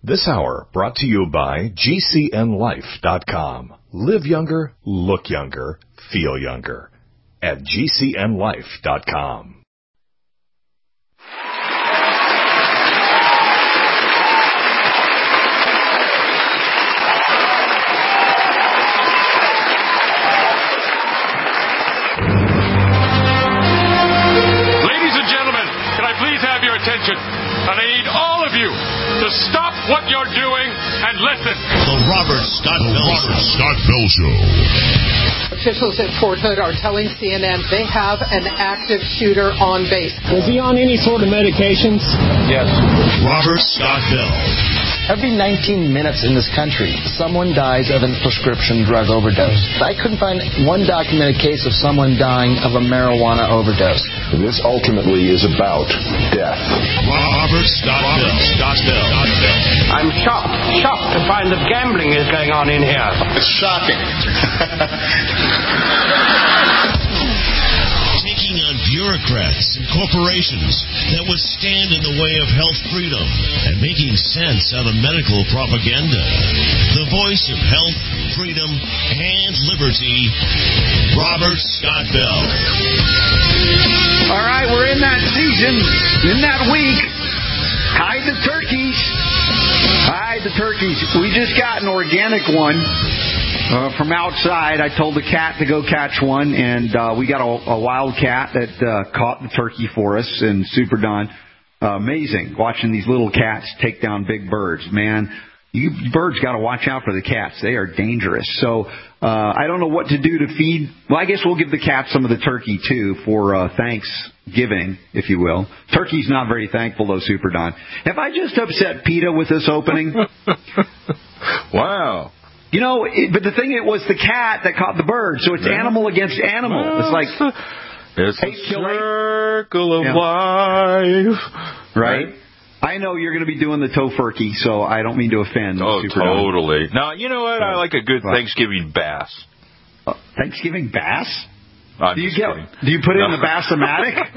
This hour brought to you by GCNLife.com. Live younger, look younger, feel younger. At GCNLife.com. Attention, and I need all of you to stop what you're doing and listen. The Robert Scott Bell Show. Officials at Fort Hood are telling CNN they have an active shooter on base. Was he on any sort of medications? Yes. Robert Scott Bell. Every 19 minutes in this country, someone dies of a prescription drug overdose. I couldn't find one documented case of someone dying of a marijuana overdose. This ultimately is about death. Robert Scott Bell. I'm shocked to find that gambling is going on in here. It's shocking. Taking on bureaucrats and corporations that would stand in the way of health freedom and making sense out of medical propaganda. The voice of health, freedom, and liberty, Robert Scott Bell. All right, we're in that season, in that week. Hide the turkeys. Hide the turkeys. We just got an organic one. From outside, I told the cat to go catch one, and we got a wild cat that caught the turkey for us in Super Don. Amazing, watching these little cats take down big birds. Man, you birds got to watch out for the cats. They are dangerous. So I don't know what to do to feed. Well, I guess we'll give the cat some of the turkey, too, for Thanksgiving, if you will. Turkey's not very thankful, though, Super Don. Have I just upset PETA with this opening? Wow. You know, but the thing, it was the cat that caught the bird, so it's animal against animal. It's like it's a circle of life. Right? I know you're going to be doing the tofurkey, so I don't mean to offend. Oh, totally. Now, you know what? I like a good Thanksgiving bass. Thanksgiving bass? Do you put it in the Bass-O-Matic?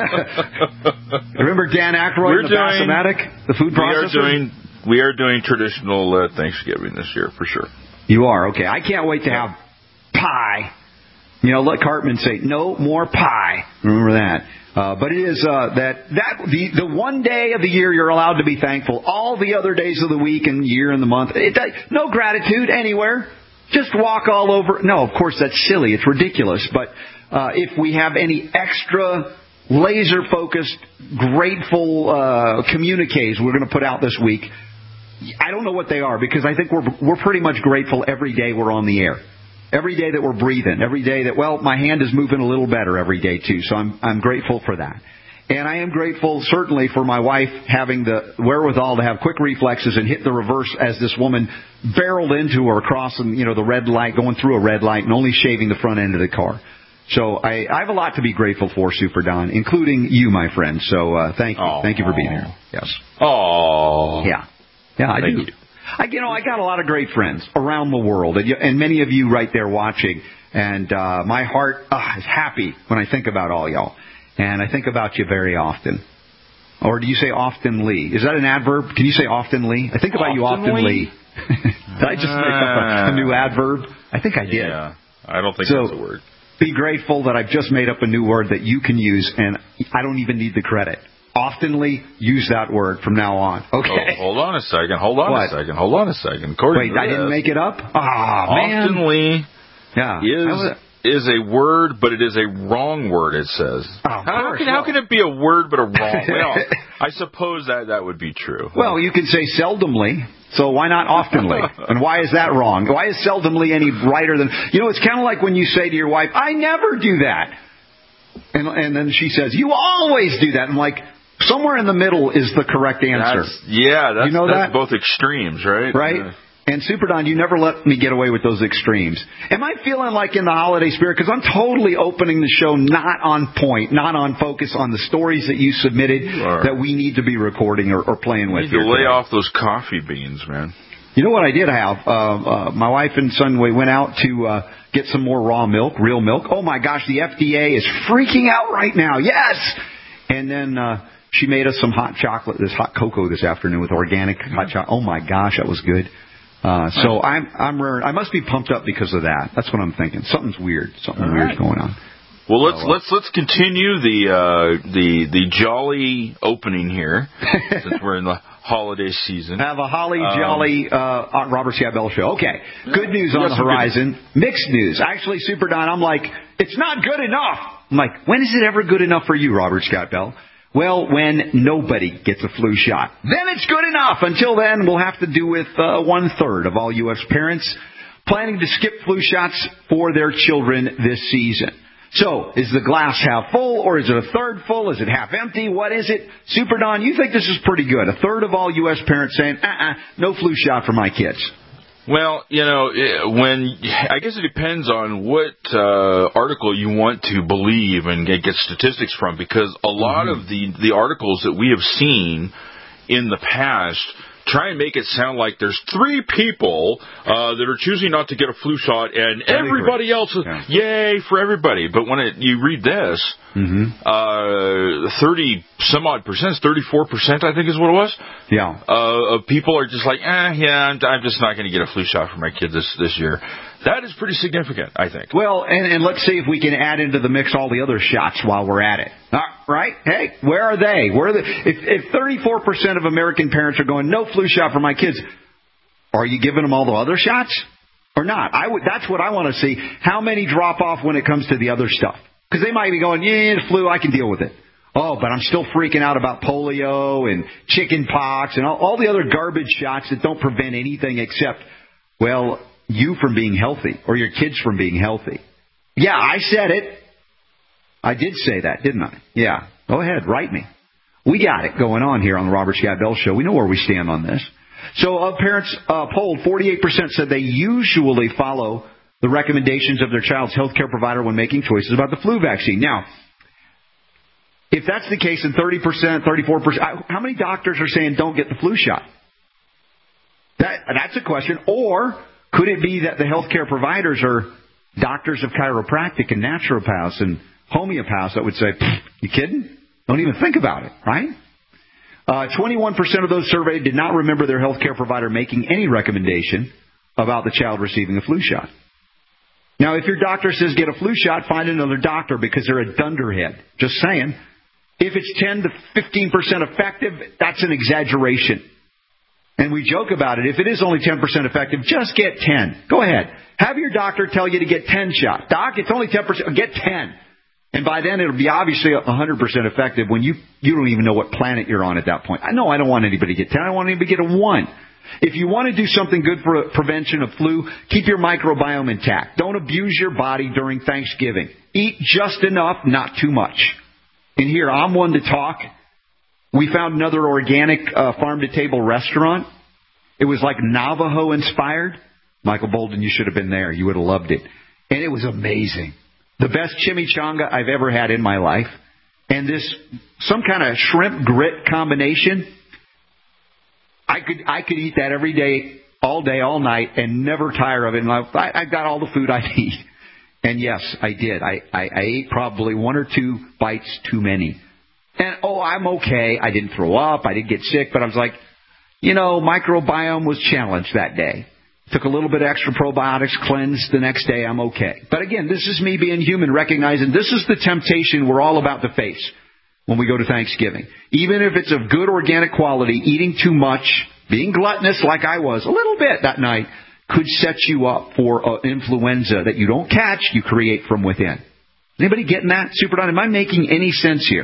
Remember Dan Aykroyd in the Bass-O-Matic, the food processor? We are doing traditional Thanksgiving this year, for sure. You are? Okay. I can't wait to have pie. You know, let Cartman say, no more pie. Remember that. But it is the one day of the year you're allowed to be thankful. All the other days of the week and year and the month, no gratitude anywhere. Just walk all over. No, of course, that's silly. It's ridiculous. But if we have any extra laser-focused, grateful communiques we're going to put out this week, I don't know what they are, because I think we're pretty much grateful every day we're on the air. Every day that we're breathing. Every day that, my hand is moving a little better every day, too. So I'm grateful for that. And I am grateful, certainly, for my wife having the wherewithal to have quick reflexes and hit the reverse as this woman barreled into her crossing, the red light, going through a red light and only shaving the front end of the car. So I have a lot to be grateful for, Super Don, including you, my friend. So thank you. Thank you for being here. Yes. Oh. Yeah. Yeah, I do. I got a lot of great friends around the world, and many of you right there watching. And my heart is happy when I think about all y'all. And I think about you very often. Or do you say oftenly? Is that an adverb? Can you say oftenly? I think about you oftenly. Did I just make up a new adverb? I think I did. Yeah, I don't think that's a word. Be grateful that I've just made up a new word that you can use, and I don't even need the credit. Oftenly use that word from now on. Okay. Oh, hold on a second. Hold on a second. Wait, I didn't make it up? Man. Oftenly is a word, but it is a wrong word, it says. How can it be a word but a wrong? Well, I suppose that would be true. Well, you can say seldomly, so why not oftenly? And why is that wrong? Why is seldomly any righter than... it's kind of like when you say to your wife, I never do that. And then she says, you always do that. I'm like, somewhere in the middle is the correct answer. That's both extremes, right? Right? Yeah. And Super Don, you never let me get away with those extremes. Am I feeling like in the holiday spirit? Because I'm totally opening the show not on point, not on focus on the stories that you submitted that we need to be recording or playing with. You need to lay off those coffee beans, man. You know what I did have? My wife and son, we went out to get some more raw milk, real milk. Oh, my gosh, the FDA is freaking out right now. Yes! And then She made us some hot chocolate, this hot cocoa this afternoon with organic hot chocolate. Oh my gosh, that was good. So I must be pumped up because of that. That's what I'm thinking. Something's weird. Something weird's going on. Well, let's continue the jolly opening here since we're in the holiday season. Have a holly jolly Robert Scott Bell show. Okay, good news on the horizon. Mixed news. Actually, Super Don, I'm like, it's not good enough. I'm like, when is it ever good enough for you, Robert Scott Bell? Well, when nobody gets a flu shot. Then it's good enough. Until then, we'll have to do with 1/3 of all U.S. parents planning to skip flu shots for their children this season. So, is the glass half full, or is it a third full? Is it half empty? What is it? Super Don, you think this is pretty good. 1/3 of all U.S. parents saying, no flu shot for my kids. Well, I guess it depends on what article you want to believe and get statistics from, because a lot of the articles that we have seen in the past try and make it sound like there's 3 people that are choosing not to get a flu shot, and everybody else is, yay for everybody. But when you read this, 30-some-odd percent, 34%, I think is what it was. Yeah. Of people are just like, I'm just not going to get a flu shot for my kid this year. That is pretty significant, I think. Well, and let's see if we can add into the mix all the other shots while we're at it. Right? Hey, where are they? If 34% of American parents are going, no flu shot for my kids, are you giving them all the other shots or not? That's what I want to see. How many drop off when it comes to the other stuff? Because they might be going, the flu, I can deal with it. Oh, but I'm still freaking out about polio and chicken pox and all the other garbage shots that don't prevent anything except, you from being healthy or your kids from being healthy. Yeah, I said it. I did say that, didn't I? Yeah. Go ahead, write me. We got it going on here on the Robert Scott Bell Show. We know where we stand on this. So of parents polled, 48% said they usually follow the recommendations of their child's health care provider when making choices about the flu vaccine. Now, if that's the case, and 30%, 34%, how many doctors are saying don't get the flu shot? That's a question. Or could it be that the health care providers are doctors of chiropractic and naturopaths and homeopaths that would say, you kidding? Don't even think about it, right? 21% of those surveyed did not remember their health care provider making any recommendation about the child receiving a flu shot. Now, if your doctor says get a flu shot, find another doctor because they're a dunderhead. Just saying. If it's 10 to 15% effective, that's an exaggeration. And we joke about it. If it is only 10% effective, just get 10. Go ahead. Have your doctor tell you to get 10 shots. Doc, it's only 10%. Get 10. And by then, it'll be obviously 100% effective when you don't even know what planet you're on at that point. I know I don't want anybody to get 10. I want anybody to get a 1. If you want to do something good for prevention of flu, keep your microbiome intact. Don't abuse your body during Thanksgiving. Eat just enough, not too much. And here, I'm one to talk. We found another organic farm-to-table restaurant. It was like Navajo-inspired. Michael Bolden, you should have been there. You would have loved it. And it was amazing. The best chimichanga I've ever had in my life. And this, some kind of shrimp grit combination. I could eat that every day, all night, and never tire of it. And I got all the food I need. And yes, I did. I ate probably 1 or 2 bites too many. And, I'm okay. I didn't throw up. I didn't get sick. But I was like, microbiome was challenged that day. Took a little bit of extra probiotics, cleansed the next day. I'm okay. But again, this is me being human, recognizing this is the temptation we're all about to face when we go to Thanksgiving. Even if it's of good organic quality, eating too much, being gluttonous like I was a little bit that night, could set you up for influenza that you don't catch, you create from within. Anybody getting that? Super Don, am I making any sense here?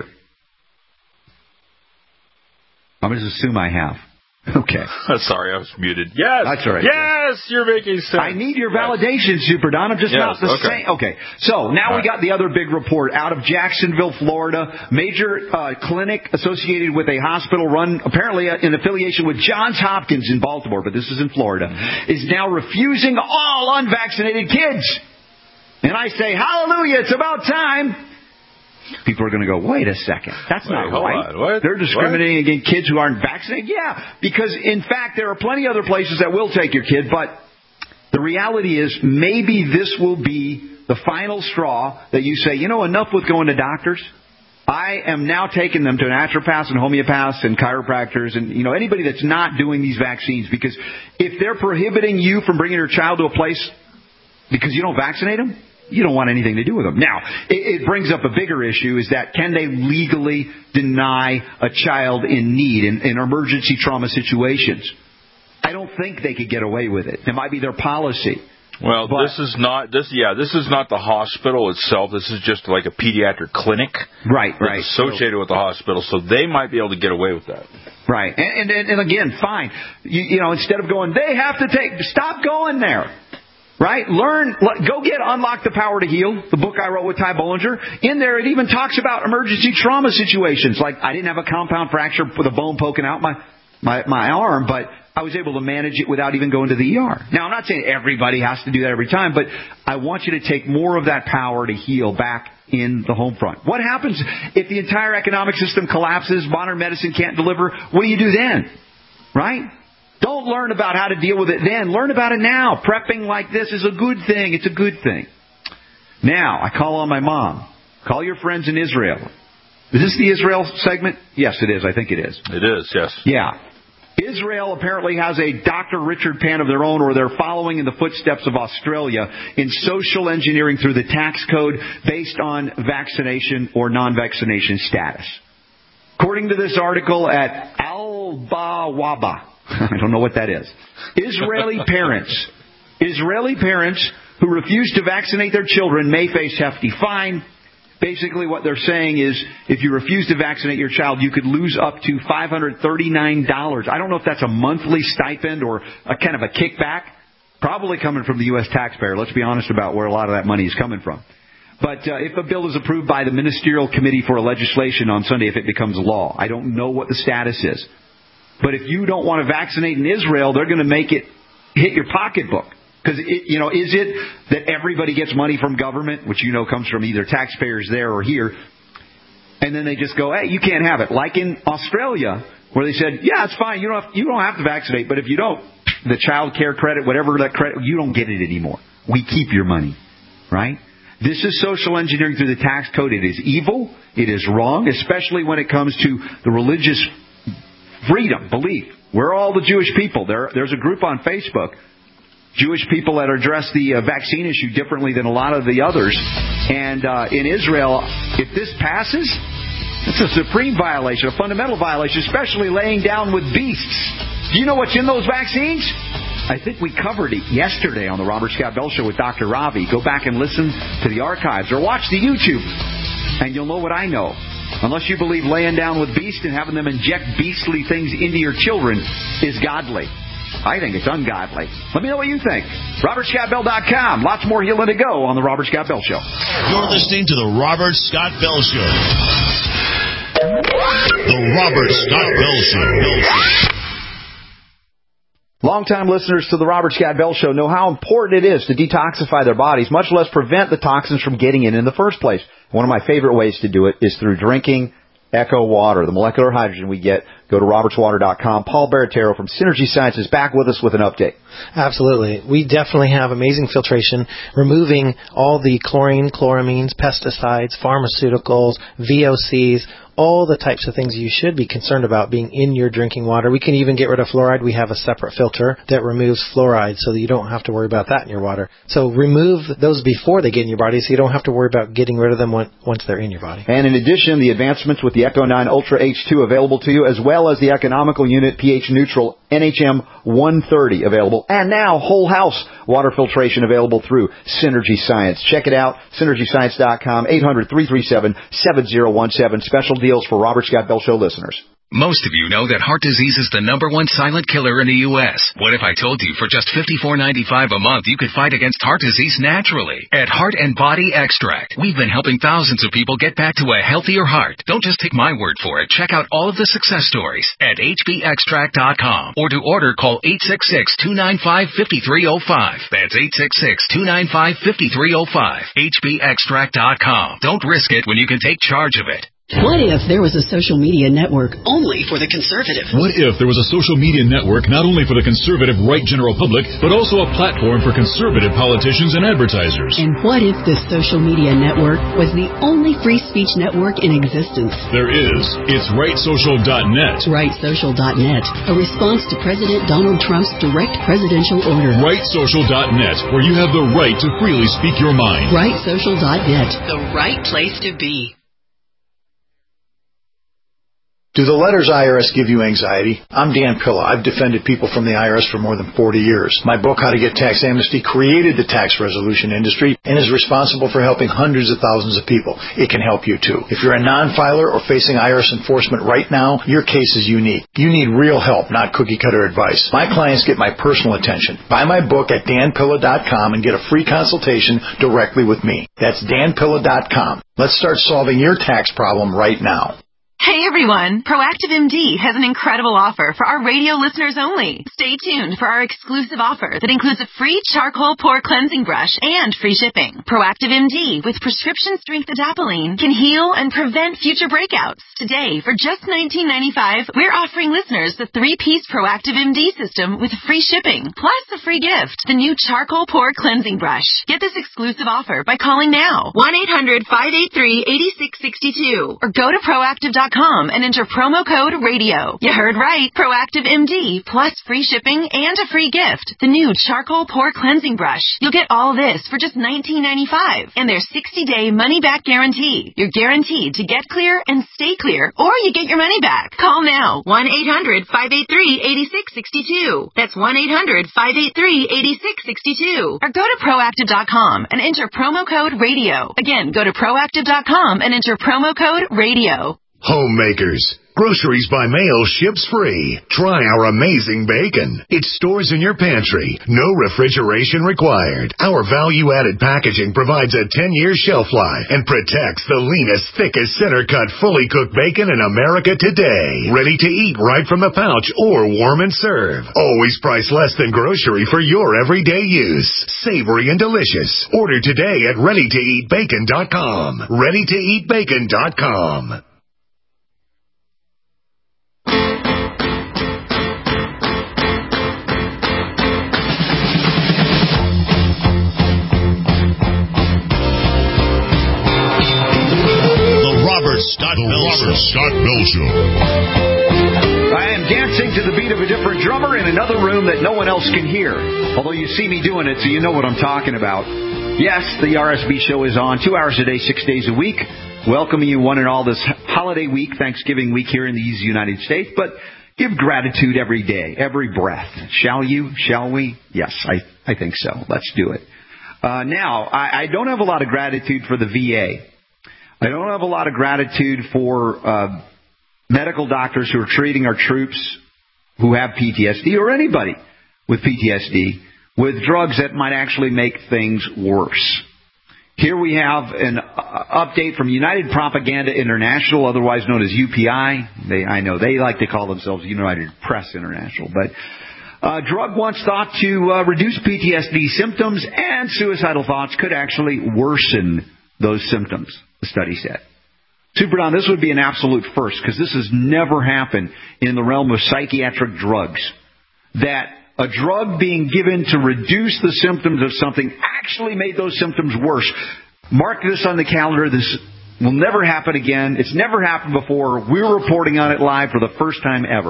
I'm going to assume I have. Okay. Sorry, I was muted. Yes. That's all right. Yes, you're making sense. I need your validation, Super Don. I'm just not the same. Okay. So now we got the other big report out of Jacksonville, Florida. Major clinic associated with a hospital run apparently in affiliation with Johns Hopkins in Baltimore, but this is in Florida, is now refusing all unvaccinated kids. And I say, hallelujah, it's about time. People are going to go, wait a second. That's not right. What? They're discriminating against kids who aren't vaccinated? Yeah, because, in fact, there are plenty of other places that will take your kid. But the reality is maybe this will be the final straw that you say, enough with going to doctors. I am now taking them to naturopaths and homeopaths and chiropractors and, anybody that's not doing these vaccines. Because if they're prohibiting you from bringing your child to a place because you don't vaccinate them, you don't want anything to do with them. Now, it brings up a bigger issue, is that can they legally deny a child in need in emergency trauma situations? I don't think they could get away with it. It might be their policy. Well, this is not the hospital itself. This is just like a pediatric clinic. Right. Associated with the hospital, so they might be able to get away with that. Right. And again, fine. Instead of going, they have to stop going there. Right? Go get Unlock the Power to Heal, the book I wrote with Ty Bollinger. In there, it even talks about emergency trauma situations. Like, I didn't have a compound fracture with a bone poking out my arm, but I was able to manage it without even going to the ER. Now, I'm not saying everybody has to do that every time, but I want you to take more of that power to heal back in the home front. What happens if the entire economic system collapses, modern medicine can't deliver? What do you do then? Right? Don't learn about how to deal with it then. Learn about it now. Prepping like this is a good thing. It's a good thing. Now, I call on my mom. Call your friends in Israel. Is this the Israel segment? Yes, it is. I think it is. It is, yes. Yeah. Israel apparently has a Dr. Richard Pan of their own, or they're following in the footsteps of Australia in social engineering through the tax code based on vaccination or non-vaccination status. According to this article at Al-Bawaba, I don't know what that is, Israeli parents who refuse to vaccinate their children may face hefty fine. Basically, what they're saying is, if you refuse to vaccinate your child, you could lose up to $539. I don't know if that's a monthly stipend or a kind of a kickback. Probably coming from the U.S. taxpayer. Let's be honest about where a lot of that money is coming from. But if a bill is approved by the Ministerial Committee for Legislation on Sunday, if it becomes law, I don't know what the status is. But if you don't want to vaccinate in Israel, they're going to make it hit your pocketbook. Because, is it that everybody gets money from government, which comes from either taxpayers there or here, and then they just go, hey, you can't have it. Like in Australia, where they said, yeah, it's fine, you don't have to vaccinate, but if you don't, the child care credit, whatever that credit, you don't get it anymore. We keep your money, right? This is social engineering through the tax code. It is evil. It is wrong, especially when it comes to the religious freedom, belief. We're all the Jewish people. There's a group on Facebook, Jewish people that address the vaccine issue differently than a lot of the others. And in Israel, if this passes, it's a supreme violation, a fundamental violation, especially laying down with beasts. Do you know what's in those vaccines? I think we covered it yesterday on the Robert Scott Bell Show with Dr. Ravi. Go back and listen to the archives or watch the YouTube, and you'll know what I know. Unless you believe laying down with beasts and having them inject beastly things into your children is godly. I think it's ungodly. Let me know what you think. RobertScottBell.com. Lots more healing to go on The Robert Scott Bell Show. You're listening to The Robert Scott Bell Show. The Robert Scott Bell Show. Longtime listeners to The Robert Scott Bell Show know how important it is to detoxify their bodies, much less prevent the toxins from getting in the first place. One of my favorite ways to do it is through drinking Echo Water, the molecular hydrogen we get. Go to robertswater.com. Paul Baratero from Synergy Science is back with us with an update. Absolutely. We definitely have amazing filtration, removing all the chlorine, chloramines, pesticides, pharmaceuticals, VOCs, all the types of things you should be concerned about being in your drinking water. We can even get rid of fluoride. We have a separate filter that removes fluoride so that you don't have to worry about that in your water. So remove those before they get in your body so you don't have to worry about getting rid of them once they're in your body. And in addition, the advancements with the Echo 9 Ultra H2 available to you, as well as the economical unit pH neutral NHM 130 available. And now whole house water filtration available through Synergy Science. Check it out, synergyscience.com, 800-337-7017. Special deals for Robert Scott Bell Show listeners. Most of you know that heart disease is the #1 silent killer in the U.S. What if I told you for just $54.95 a month you could fight against heart disease naturally? At Heart and Body Extract, we've been helping thousands of people get back to a healthier heart. Don't just take my word for it. Check out all of the success stories at hbextract.com, or to order, call 866-295-5305. That's 866-295-5305. hbextract.com. Don't risk it when you can take charge of it. What if there was a social media network only for the conservative? What if there was a social media network not only for the conservative right general public, but also a platform for conservative politicians and advertisers? And what if this social media network was the only free speech network in existence? There is. It's RightSocial.net. RightSocial.net, a response to President Donald Trump's direct presidential order. RightSocial.net, where you have the right to freely speak your mind. RightSocial.net, the right place to be. Do the letters IRS give you anxiety? I'm Dan Pilla. I've defended people from the IRS for more than 40 years. My book, How to Get Tax Amnesty, created the tax resolution industry and is responsible for helping hundreds of thousands of people. It can help you too. If you're a non-filer or facing IRS enforcement right now, your case is unique. You need real help, not cookie-cutter advice. My clients get my personal attention. Buy my book at danpilla.com and get a free consultation directly with me. That's danpilla.com. Let's start solving your tax problem right now. Hey everyone, Proactive MD has an incredible offer for our radio listeners only. Stay tuned for our exclusive offer that includes a free charcoal pore cleansing brush and free shipping. Proactive MD with prescription strength adapalene can heal and prevent future breakouts. Today, for just $19.95, we're offering listeners the 3-piece Proactive MD system with free shipping, plus a free gift, the new charcoal pore cleansing brush. Get this exclusive offer by calling now, 1-800-583-8662, or go to proactive.com and enter promo code RADIO. You heard right. Proactive MD plus free shipping and a free gift. The new charcoal pore cleansing brush. You'll get all this for just $19.95 and their 60-day money-back guarantee. You're guaranteed to get clear and stay clear, or you get your money back. Call now. 1-800-583-8662. That's 1-800-583-8662. Or go to proactive.com and enter promo code RADIO. Again, go to proactive.com and enter promo code RADIO. Homemakers. Groceries by mail ships free. Try our amazing bacon. It stores in your pantry. No refrigeration required. Our value-added packaging provides a 10-year shelf life and protects the leanest, thickest, center-cut, fully cooked bacon in America today. Ready to eat right from the pouch or warm and serve. Always priced less than grocery for your everyday use. Savory and delicious. Order today at ReadyToEatBacon.com. ReadyToEatBacon.com. Scott Bell Show. I am dancing to the beat of a different drummer in another room that no one else can hear. Although you see me doing it, so you know what I'm talking about. Yes, the RSB show is on 2 hours a day, 6 days a week. Welcoming you one and all this holiday week, Thanksgiving week here in the United States. But give gratitude every day, every breath. Shall you? Shall we? Yes, I think so. Let's do it. Now, I don't have a lot of gratitude for the VA. I don't have a lot of gratitude for medical doctors who are treating our troops who have PTSD or anybody with PTSD with drugs that might actually make things worse. Here we have an update from United Propaganda International, otherwise known as UPI. I know they like to call themselves United Press International, but drug once thought to reduce PTSD symptoms and suicidal thoughts could actually worsen those symptoms, the study said. Super Don, this would be an absolute first, because this has never happened in the realm of psychiatric drugs. That a drug being given to reduce the symptoms of something actually made those symptoms worse. Mark this on the calendar. This will never happen again. It's never happened before. We're reporting on it live for the first time ever.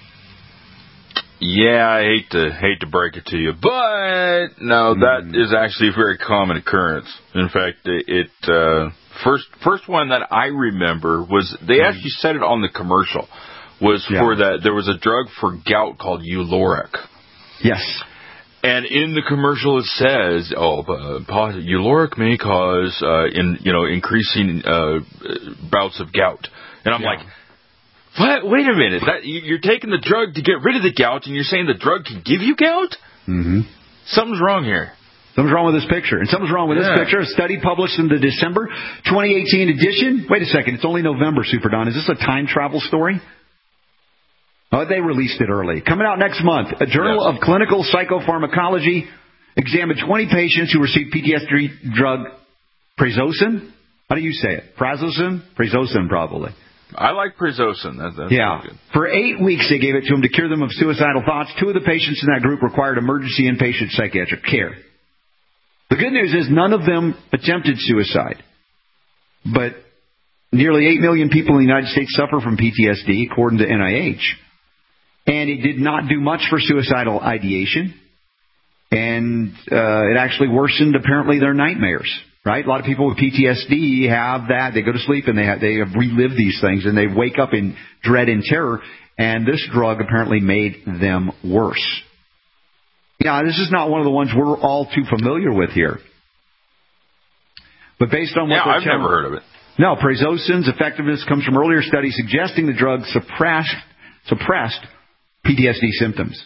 Yeah, I hate to break it to you, but no, that is actually a very common occurrence. In fact, first one that I remember was they actually said it on the commercial was for that there was a drug for gout called Uloric. Yes. And in the commercial it says, Uloric may cause increasing bouts of gout, and I'm like, what? Wait a minute. You're taking the drug to get rid of the gout, and you're saying the drug can give you gout? Mm-hmm. Something's wrong here. Something's wrong with this picture. And something's wrong with this picture. A study published in the December 2018 edition. Wait a second. It's only November, Super Don. Is this a time travel story? Oh, they released it early. Coming out next month. A Journal of Clinical Psychopharmacology examined 20 patients who received PTSD drug prazosin, How do you say it? Prazosin, probably. I like prazosin. That's good. For 8 weeks, they gave it to him to cure them of suicidal thoughts. 2 of the patients in that group required emergency inpatient psychiatric care. The good news is none of them attempted suicide. But nearly 8 million people in the United States suffer from PTSD, according to NIH. And it did not do much for suicidal ideation. And it actually worsened, apparently, their nightmares. Right? A lot of people with PTSD have that. They go to sleep and they have relived these things, and they wake up in dread and terror. And this drug apparently made them worse. Yeah, this is not one of the ones we're all too familiar with here. But based on what they're I've never heard of it. No, prazosin's effectiveness comes from earlier studies suggesting the drug suppressed PTSD symptoms.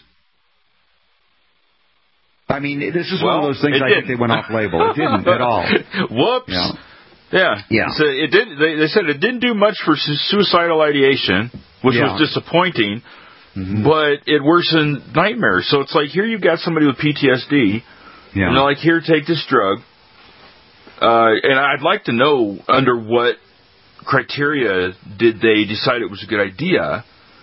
I mean, this is one of those things I think they went off label. It didn't at all. Whoops. Yeah. So it did. They said it didn't do much for suicidal ideation, which was disappointing, but it worsened nightmares. So it's like, here you've got somebody with PTSD, and they're like, here, take this drug. And I'd like to know under what criteria did they decide it was a good idea.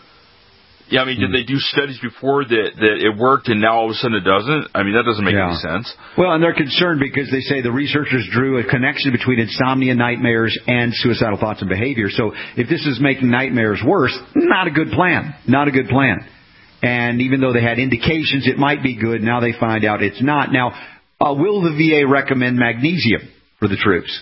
Yeah, I mean, did they do studies before that it worked and now all of a sudden it doesn't? I mean, that doesn't make any sense. Well, and they're concerned because they say the researchers drew a connection between insomnia, nightmares, and suicidal thoughts and behavior. So if this is making nightmares worse, not a good plan. Not a good plan. And even though they had indications it might be good, now they find out it's not. Now, will the VA recommend magnesium for the troops?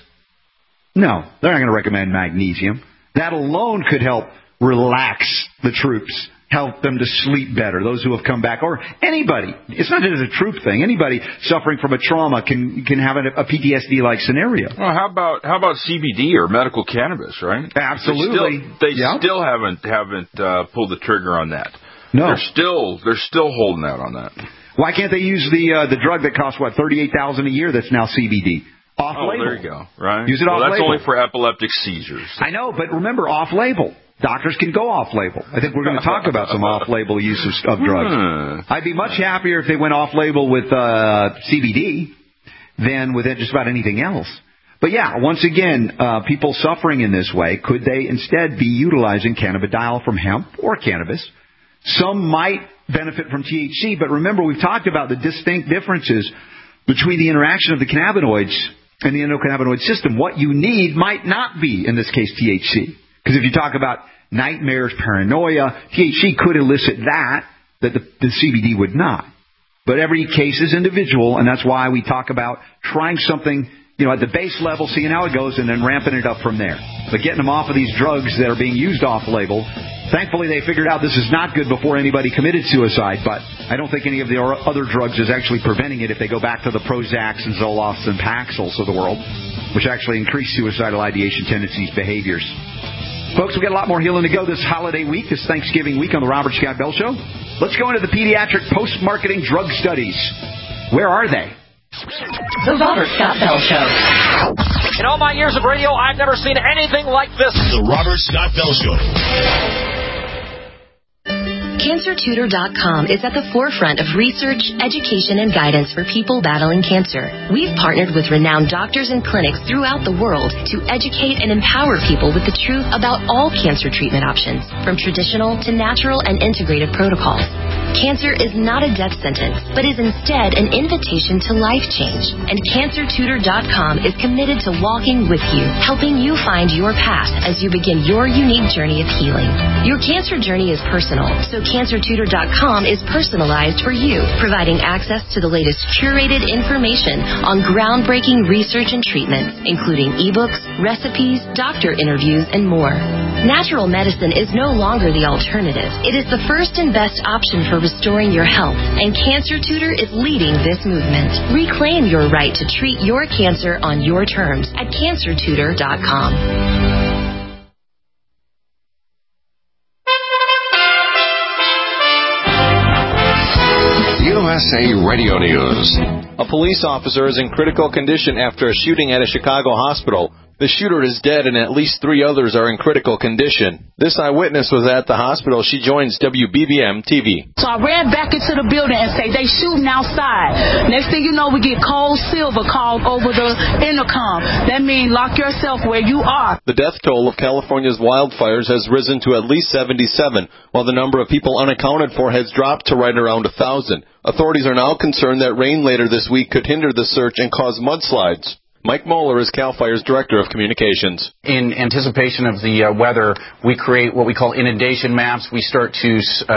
No, they're not going to recommend magnesium. That alone could help relax the troops, help them to sleep better, those who have come back, or anybody. It's not just a troop thing. Anybody suffering from a trauma can have a PTSD-like scenario. Well, how about CBD or medical cannabis, right? Absolutely. They still haven't pulled the trigger on that. No. They're still holding out on that. Why can't they use the drug that costs, $38,000 a year that's now CBD? Off-label. Oh, there you go. Right. Use it off-label. That's only for epileptic seizures. I know, but remember, off-label. Doctors can go off-label. I think we're going to talk about some off-label use of drugs. I'd be much happier if they went off-label with CBD than with just about anything else. But yeah, once again, people suffering in this way, could they instead be utilizing cannabidiol from hemp or cannabis? Some might benefit from THC, but remember, we've talked about the distinct differences between the interaction of the cannabinoids and the endocannabinoid system. What you need might not be, in this case, THC. Because if you talk about nightmares, paranoia, THC could elicit that the CBD would not. But every case is individual, and that's why we talk about trying something, at the base level, seeing how it goes, and then ramping it up from there. But getting them off of these drugs that are being used off-label, thankfully they figured out this is not good before anybody committed suicide, but I don't think any of the other drugs is actually preventing it if they go back to the Prozacs and Zoloft's and Paxils of the world, which actually increase suicidal ideation tendencies, behaviors. Folks, we've got a lot more healing to go this holiday week, this Thanksgiving week on the Robert Scott Bell Show. Let's go into the pediatric post-marketing drug studies. Where are they? The Robert Scott Bell Show. In all my years of radio, I've never seen anything like this. The Robert Scott Bell Show. CancerTutor.com is at the forefront of research, education, and guidance for people battling cancer. We've partnered with renowned doctors and clinics throughout the world to educate and empower people with the truth about all cancer treatment options, from traditional to natural and integrative protocols. Cancer is not a death sentence, but is instead an invitation to life change. And CancerTutor.com is committed to walking with you, helping you find your path as you begin your unique journey of healing. Your cancer journey is personal, so CancerTutor.com is personalized for you, providing access to the latest curated information on groundbreaking research and treatments, including ebooks, recipes, doctor interviews, and more. Natural medicine is no longer the alternative. It is the first and best option for restoring your health, and Cancer Tutor is leading this movement. Reclaim your right to treat your cancer on your terms at CancerTutor.com. USA Radio News. A police officer is in critical condition after a shooting at a Chicago hospital. The shooter is dead and at least 3 others are in critical condition. This eyewitness was at the hospital. She joins WBBM TV. So I ran back into the building and say, they shooting outside. Next thing you know, we get Cole Silver called over the intercom. That means lock yourself where you are. The death toll of California's wildfires has risen to at least 77, while the number of people unaccounted for has dropped to right around 1,000. Authorities are now concerned that rain later this week could hinder the search and cause mudslides. Mike Moeller is CAL FIRE's Director of Communications. In anticipation of the weather, we create what we call inundation maps. We start to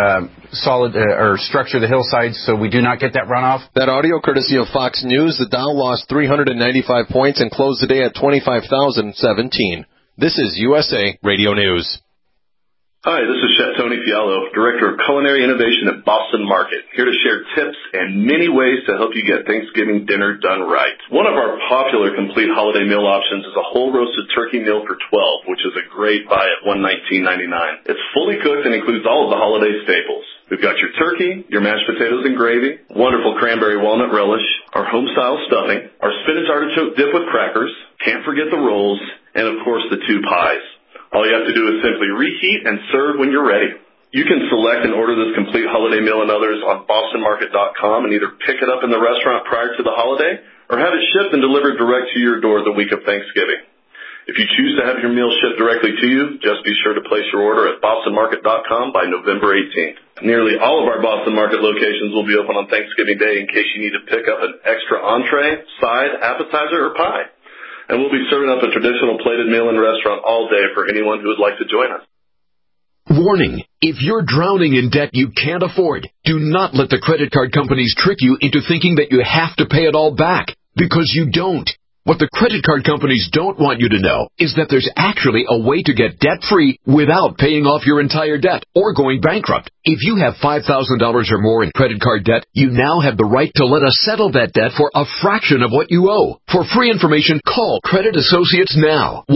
structure the hillsides so we do not get that runoff. That audio courtesy of Fox News. The Dow lost 395 points and closed the day at 25,017. This is USA Radio News. Hi, this is Chef Tony Fiallo, Director of Culinary Innovation at Boston Market, here to share tips and many ways to help you get Thanksgiving dinner done right. One of our popular complete holiday meal options is a whole roasted turkey meal for 12, which is a great buy at $119.99. It's fully cooked and includes all of the holiday staples. We've got your turkey, your mashed potatoes and gravy, wonderful cranberry walnut relish, our home-style stuffing, our spinach artichoke dip with crackers, can't forget the rolls, and of course the 2 pies. All you have to do is simply reheat and serve when you're ready. You can select and order this complete holiday meal and others on bostonmarket.com and either pick it up in the restaurant prior to the holiday or have it shipped and delivered direct to your door the week of Thanksgiving. If you choose to have your meal shipped directly to you, just be sure to place your order at bostonmarket.com by November 18th. Nearly all of our Boston Market locations will be open on Thanksgiving Day in case you need to pick up an extra entree, side, appetizer, or pie. And we'll be serving up a traditional plated meal in restaurant all day for anyone who would like to join us. Warning, if you're drowning in debt you can't afford, do not let the credit card companies trick you into thinking that you have to pay it all back, because you don't. What the credit card companies don't want you to know is that there's actually a way to get debt-free without paying off your entire debt or going bankrupt. If you have $5,000 or more in credit card debt, you now have the right to let us settle that debt for a fraction of what you owe. For free information, call Credit Associates now.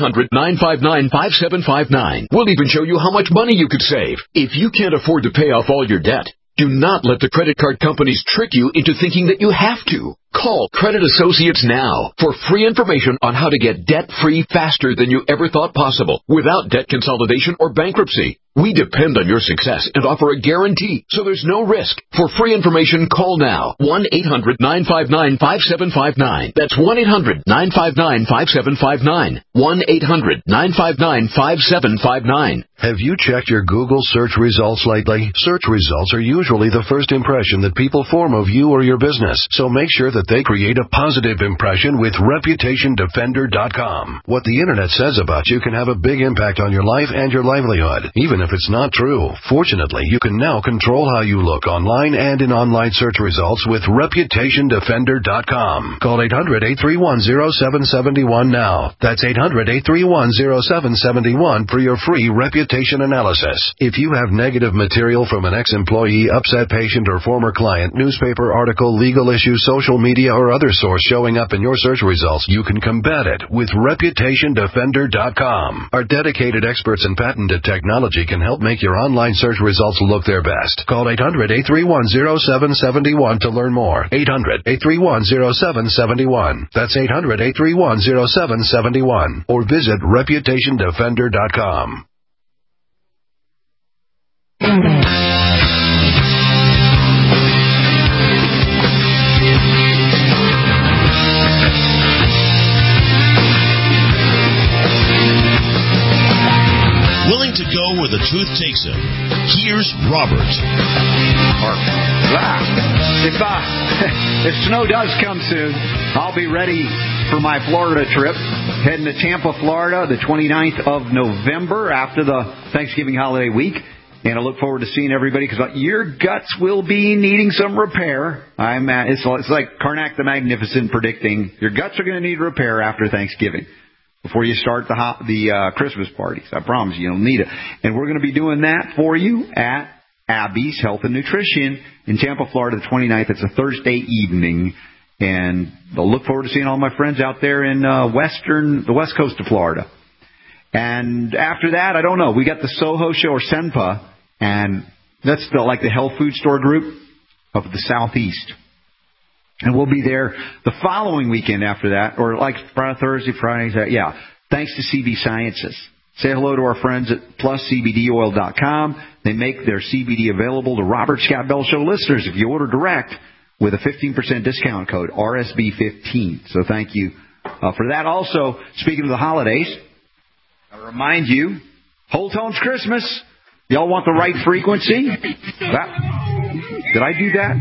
1-800-959-5759. We'll even show you how much money you could save. If you can't afford to pay off all your debt, do not let the credit card companies trick you into thinking that you have to. Call Credit Associates now for free information on how to get debt-free faster than you ever thought possible without debt consolidation or bankruptcy. We depend on your success and offer a guarantee, so there's no risk. For free information, call now. 1-800-959-5759. That's 1-800-959-5759. 1-800-959-5759. Have you checked your Google search results lately? Search results are usually the first impression that people form of you or your business, so make sure that they create a positive impression with ReputationDefender.com. What the Internet says about you can have a big impact on your life and your livelihood, even if it's not true. Fortunately, you can now control how you look online and in online search results with ReputationDefender.com. Call 800-831-0771 now. That's 800-831-0771 for your free reputation analysis. If you have negative material from an ex-employee, upset patient, or former client, newspaper article, legal issue, social media, or other source showing up in your search results, you can combat it with ReputationDefender.com. Our dedicated experts in patented technology can help make your online search results look their best. Call 800-831-0771 to learn more. 800-831-0771. That's 800-831-0771. Or visit ReputationDefender.com. Willing to go where the truth takes him. Here's Robert. If snow does come soon, I'll be ready for my Florida trip. Heading to Tampa, Florida, the 29th of November after the Thanksgiving holiday week. And I look forward to seeing everybody because your guts will be needing some repair. It's like Karnak the Magnificent predicting your guts are going to need repair after Thanksgiving before you start the Christmas parties. I promise you'll need it. And we're going to be doing that for you at Abby's Health and Nutrition in Tampa, Florida, the 29th. It's a Thursday evening. And I'll look forward to seeing all my friends out there in the west coast of Florida. And after that, I don't know. We got the Soho Show or Senpa, and that's like the health food store group of the Southeast. And we'll be there the following weekend after that, or like Thursday, Friday. Yeah, thanks to CB Sciences. Say hello to our friends at PlusCBDOil.com. They make their CBD available to Robert Scott Bell Show listeners if you order direct with a 15% discount code, RSB15. So thank you for that. Also, speaking of the holidays, I remind you, Whole Tones Christmas. Y'all want the right frequency? Did I do that?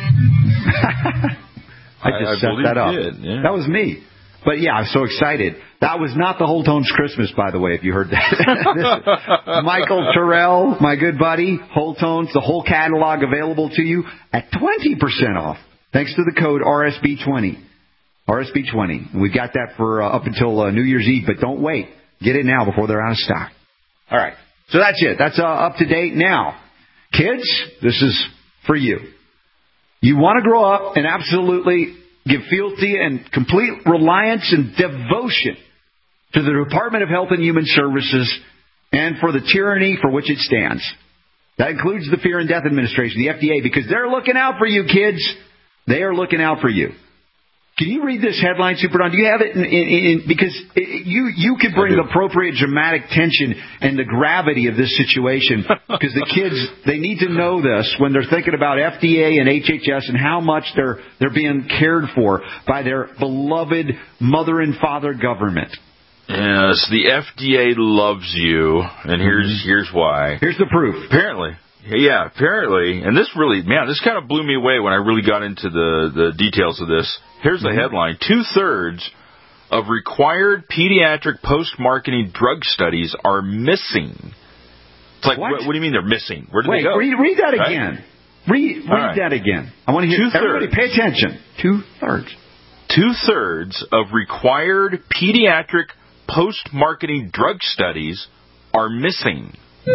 I just set that up. Yeah. That was me. But yeah, I'm so excited. That was not the Whole Tones Christmas, by the way, if you heard that. Michael Terrell, my good buddy, Whole Tones, the whole catalog available to you at 20% off, thanks to the code RSB20. RSB20. We've got that for up until New Year's Eve, but don't wait. Get it now before they're out of stock. All right. So that's it. That's up to date now. Kids, this is for you. You want to grow up and absolutely give fealty and complete reliance and devotion to the Department of Health and Human Services and for the tyranny for which it stands. That includes the Fear and Death Administration, the FDA, because they're looking out for you, kids. They are looking out for you. Can you read this headline, Super Don? Do you have it because you could bring the appropriate dramatic tension and the gravity of this situation because the kids, they need to know this when they're thinking about FDA and HHS and how much they're being cared for by their beloved mother and father government. Yes, the FDA loves you, and here's why. Here's the proof. Apparently, and this really, this kind of blew me away when I really got into the details of this. Here's the headline. 2/3 of required pediatric post-marketing drug studies are missing. It's like, what do you mean they're missing? Where did they go? Read that again. Read that again. I want to hear. Everybody pay attention. 2/3. 2/3 of required pediatric post-marketing drug studies are missing.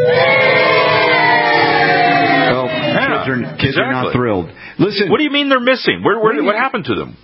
Well, kids are not thrilled. Listen, what do you mean they're missing? What happened to them?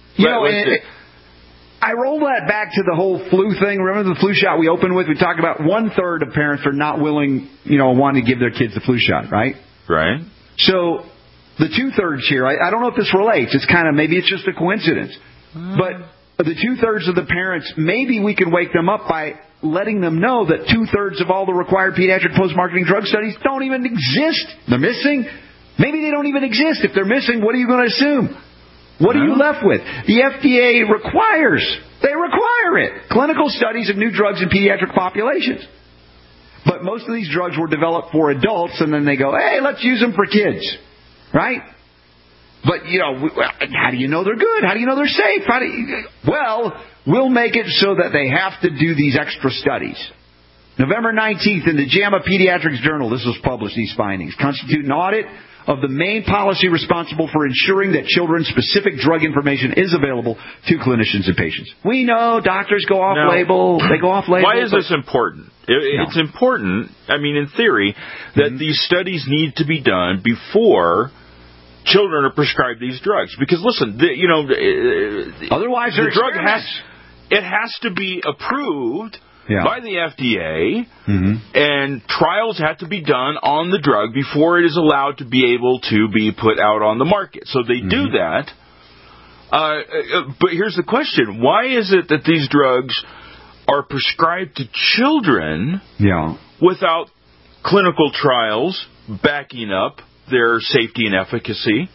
I roll that back to the whole flu thing. Remember the flu shot we opened with? We talked about 1/3 of parents are not willing, wanting to give their kids the flu shot, right? Right. So the 2/3 here, I don't know if this relates. It's maybe it's just a coincidence. But the 2/3 of the parents, maybe we can wake them up by letting them know that 2/3 of all the required pediatric post-marketing drug studies don't even exist. They're missing. Maybe they don't even exist. If they're missing, what are you going to assume? What are you left with? The FDA require it. Clinical studies of new drugs in pediatric populations. But most of these drugs were developed for adults, and then they go, hey, let's use them for kids. Right? But, how do you know they're good? How do you know they're safe? We'll make it so that they have to do these extra studies. November 19th in the JAMA Pediatrics Journal, this was published, these findings, constitute an audit of the main policy responsible for ensuring that children's specific drug information is available to clinicians and patients. We know doctors go off label. They go off label. Why is this important? It's important, in theory, that these studies need to be done before children are prescribed these drugs. Because, listen, otherwise the drug has to be approved by the FDA, and trials have to be done on the drug before it is allowed to be able to be put out on the market. So they do that. But here's the question. Why is it that these drugs are prescribed to children without clinical trials backing up their safety and efficacy?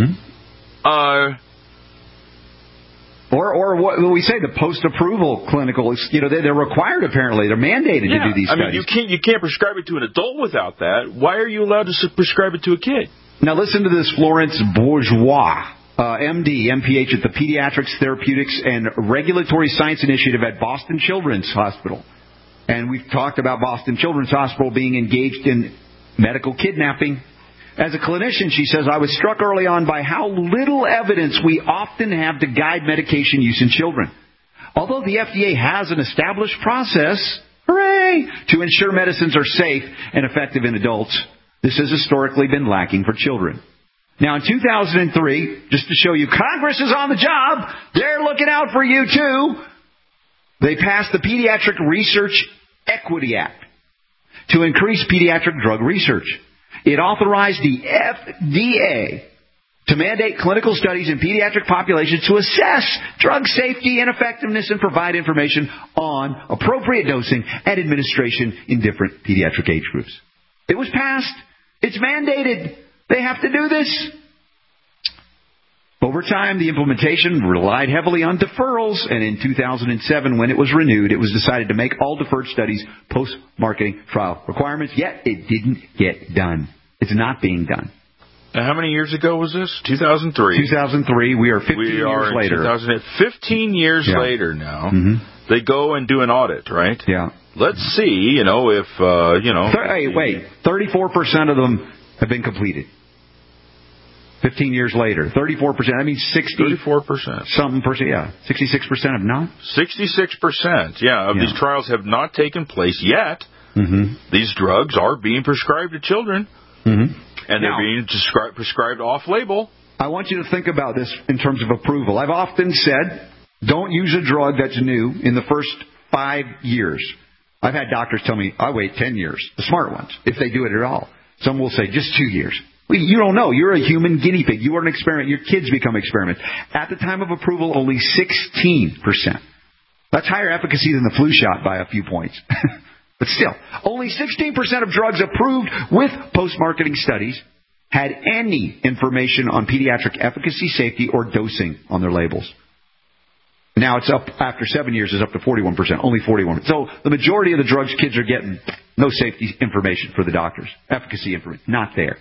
Or what we say, the post-approval clinical, they're required apparently. They're mandated to do these studies. You can't prescribe it to an adult without that. Why are you allowed to prescribe it to a kid? Now listen to this, Florence Bourgeois, MD, MPH at the Pediatrics, Therapeutics, and Regulatory Science Initiative at Boston Children's Hospital. And we've talked about Boston Children's Hospital being engaged in medical kidnapping. As a clinician, she says, I was struck early on by how little evidence we often have to guide medication use in children. Although the FDA has an established process, hooray, to ensure medicines are safe and effective in adults, this has historically been lacking for children. Now, in 2003, just to show you Congress is on the job, they're looking out for you too, they passed the Pediatric Research Equity Act to increase pediatric drug research. It authorized the FDA to mandate clinical studies in pediatric populations to assess drug safety and effectiveness and provide information on appropriate dosing and administration in different pediatric age groups. It was passed. It's mandated. They have to do this. Over time, the implementation relied heavily on deferrals, and in 2007, when it was renewed, it was decided to make all deferred studies post-marketing trial requirements, yet it didn't get done. It's not being done. Now, how many years ago was this? 2003. 2003. We are 15 years later. 15 years later now. Mm-hmm. They go and do an audit, right? Yeah. Let's see, if, Hey, wait. 34% of them have been completed. 15 years later. 34%. That means 34%. Something percent, yeah. 66% have not? 66%, of these trials have not taken place yet. Mm-hmm. These drugs are being prescribed to children. Mm-hmm. And they're being prescribed off-label. I want you to think about this in terms of approval. I've often said, don't use a drug that's new in the first 5 years. I've had doctors tell me, I wait 10 years, the smart ones, if they do it at all. Some will say, just 2 years. Well, you don't know. You're a human guinea pig. You are an experiment. Your kids become experiments. At the time of approval, only 16%. That's higher efficacy than the flu shot by a few points. But still, only 16% of drugs approved with post-marketing studies had any information on pediatric efficacy, safety, or dosing on their labels. Now it's up, after 7 years, it's up to 41%, only 41%. So the majority of the drugs kids are getting, no safety information for the doctors. Efficacy information, not there.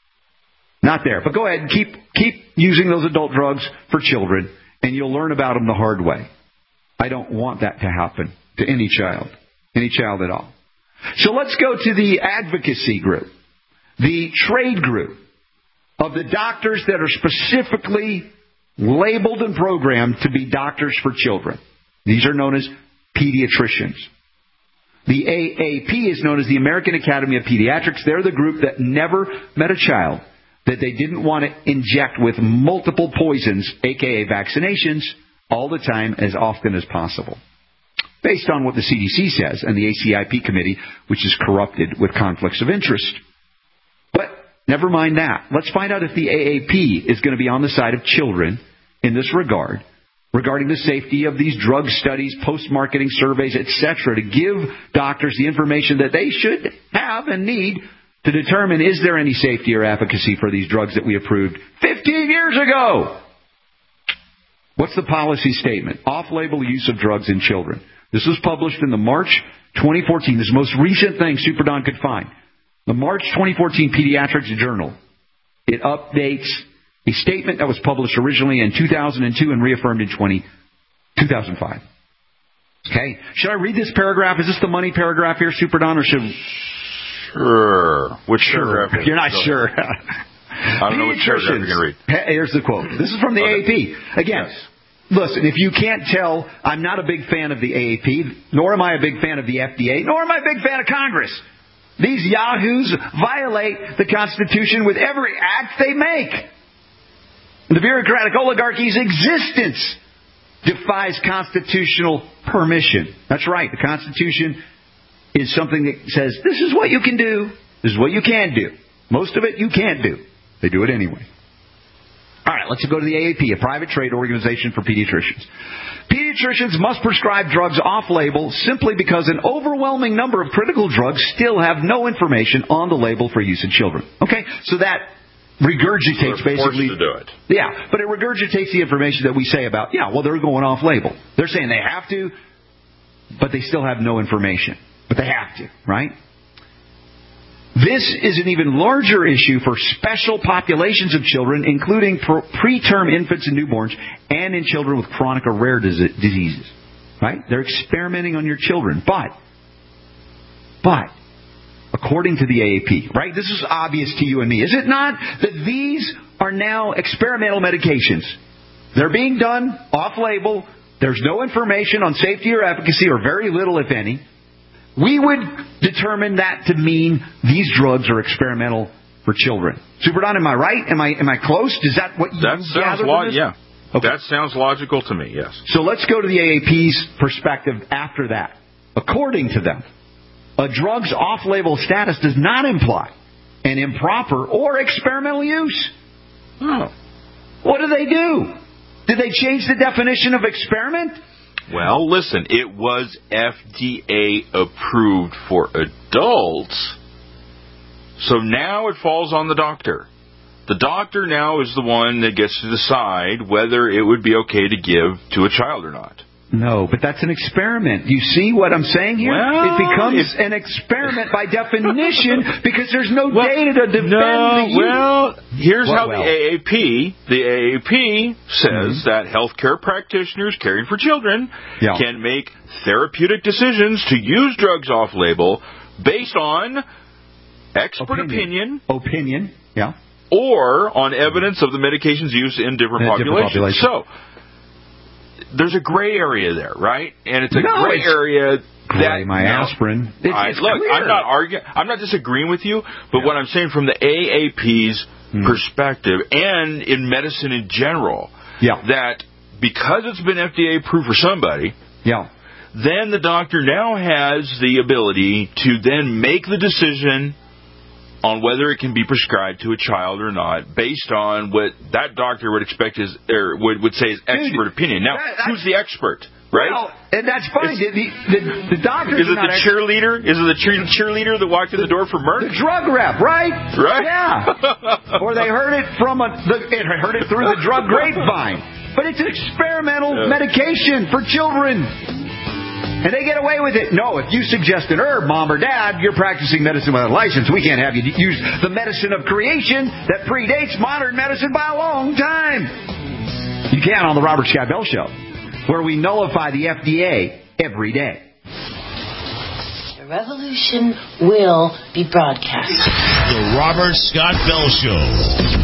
Not there. But go ahead and keep using those adult drugs for children, and you'll learn about them the hard way. I don't want that to happen to any child at all. So let's go to the advocacy group, the trade group of the doctors that are specifically labeled and programmed to be doctors for children. These are known as pediatricians. The AAP is known as the American Academy of Pediatrics. They're the group that never met a child that they didn't want to inject with multiple poisons, aka vaccinations, all the time, as often as possible. Based on what the CDC says and the ACIP committee, which is corrupted with conflicts of interest. But never mind that. Let's find out if the AAP is going to be on the side of children in this regard, regarding the safety of these drug studies, post-marketing surveys, etc., to give doctors the information that they should have and need to determine, is there any safety or efficacy for these drugs that we approved 15 years ago? What's the policy statement? Off-label use of drugs in children. This was published in the March 2014. This is the most recent thing Super Don could find. The March 2014 Pediatrics Journal. It updates a statement that was published originally in 2002 and reaffirmed in 2005. Okay. Should I read this paragraph? Is this the money paragraph here, Super Don, or should... Sure. Which paragraph? You're not sure. I don't know which paragraph you're going to read. Here's the quote. This is from the AAP. Again, listen, if you can't tell, I'm not a big fan of the AAP, nor am I a big fan of the FDA, nor am I a big fan of Congress. These yahoos violate the Constitution with every act they make. The bureaucratic oligarchy's existence defies constitutional permission. That's right. The Constitution is something that says, this is what you can do, this is what you can do. Most of it you can't do. They do it anyway. All right, let's go to the AAP, a private trade organization for pediatricians. Pediatricians must prescribe drugs off-label simply because an overwhelming number of critical drugs still have no information on the label for use in children. Okay, so that regurgitates basically... to do it. Yeah, but it regurgitates the information that we say about, they're going off-label. They're saying they have to, but they still have no information. But they have to, right? This is an even larger issue for special populations of children, including preterm infants and newborns, and in children with chronic or rare diseases. Right? They're experimenting on your children. But, according to the AAP, right? This is obvious to you and me, is it not? That these are now experimental medications. They're being done off-label. There's no information on safety or efficacy, or very little, if any. We would determine that to mean these drugs are experimental for children. Super Don, am I right? Am I close? Is that what you gather from this? Yeah. Okay. That sounds logical to me, yes. So let's go to the AAP's perspective after that. According to them, a drug's off-label status does not imply an improper or experimental use. Oh. What do they do? Did they change the definition of experiment? Well, listen, it was FDA approved for adults, so now it falls on the doctor. The doctor now is the one that gets to decide whether it would be okay to give to a child or not. No, but that's an experiment. You see what I'm saying here? Well, it becomes an experiment by definition because there's no data to defend the use. Well, here's how the AAP says that healthcare practitioners caring for children can make therapeutic decisions to use drugs off-label based on expert opinion, or on evidence of the medication's use in different populations. So, there's a gray area there, right? And it's a gray area that my aspirin. Look, I'm not arguing. I'm not disagreeing with you, but what I'm saying from the AAP's perspective and in medicine in general, that because it's been FDA approved for somebody, then the doctor now has the ability to then make the decision on whether it can be prescribed to a child or not, based on what that doctor would expect would say is expert opinion. Now, who's the expert, right? Well, and that's fine. The doctor is it the cheerleader? Is it the cheerleader that walked in the door for Merck? The drug rep, right? Right. Yeah. Or they heard it heard it through the drug grapevine. But it's an experimental medication for children. And they get away with it. No, if you suggest an herb, Mom or Dad, you're practicing medicine without a license. We can't have you use the medicine of creation that predates modern medicine by a long time. You can on the Robert Scott Bell Show, where we nullify the FDA every day. The revolution will be broadcast. The Robert Scott Bell Show.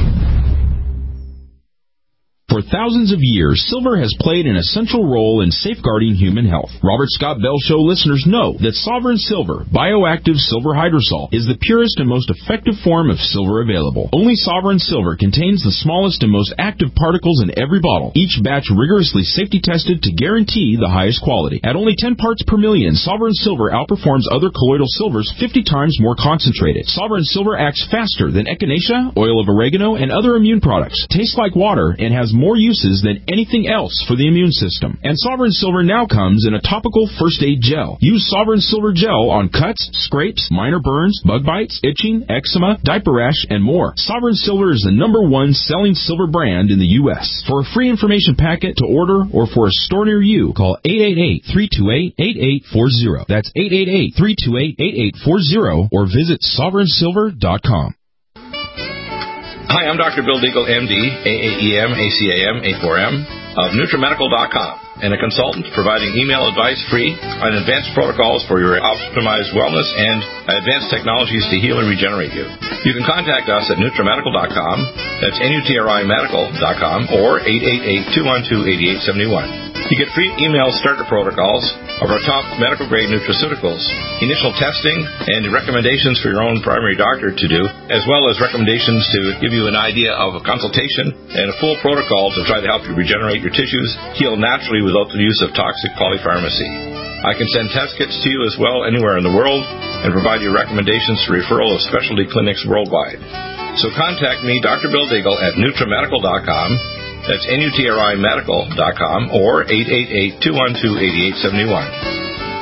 For thousands of years, silver has played an essential role in safeguarding human health. Robert Scott Bell Show listeners know that Sovereign Silver, bioactive silver hydrosol, is the purest and most effective form of silver available. Only Sovereign Silver contains the smallest and most active particles in every bottle, each batch rigorously safety tested to guarantee the highest quality. At only 10 parts per million, Sovereign Silver outperforms other colloidal silvers 50 times more concentrated. Sovereign Silver acts faster than echinacea, oil of oregano, and other immune products, tastes like water, and has more uses than anything else for the immune system. And Sovereign Silver now comes in a topical first aid gel. Use Sovereign Silver gel on cuts, scrapes, minor burns, bug bites, itching, eczema, diaper rash, and more. Sovereign Silver is the #1 selling silver brand in the U.S. For a free information packet to order or for a store near you, call 888-328-8840. That's 888-328-8840 or visit sovereignsilver.com. Hi, I'm Dr. Bill Deagle, MD, AAEM, ACAM, A4M, of NutriMedical.com, and a consultant providing email advice free on advanced protocols for your optimized wellness and advanced technologies to heal and regenerate you. You can contact us at NutriMedical.com, that's NutriMedical.com, or 888-212-8871. You get free email starter protocols of our top medical-grade nutraceuticals, initial testing, and recommendations for your own primary doctor to do, as well as recommendations to give you an idea of a consultation and a full protocol to try to help you regenerate your tissues, heal naturally without the use of toxic polypharmacy. I can send test kits to you as well anywhere in the world and provide you recommendations for referral of specialty clinics worldwide. So contact me, Dr. Bill Deagle, at NutriMedical.com. That's NutriMedical.com or 888-212-8871.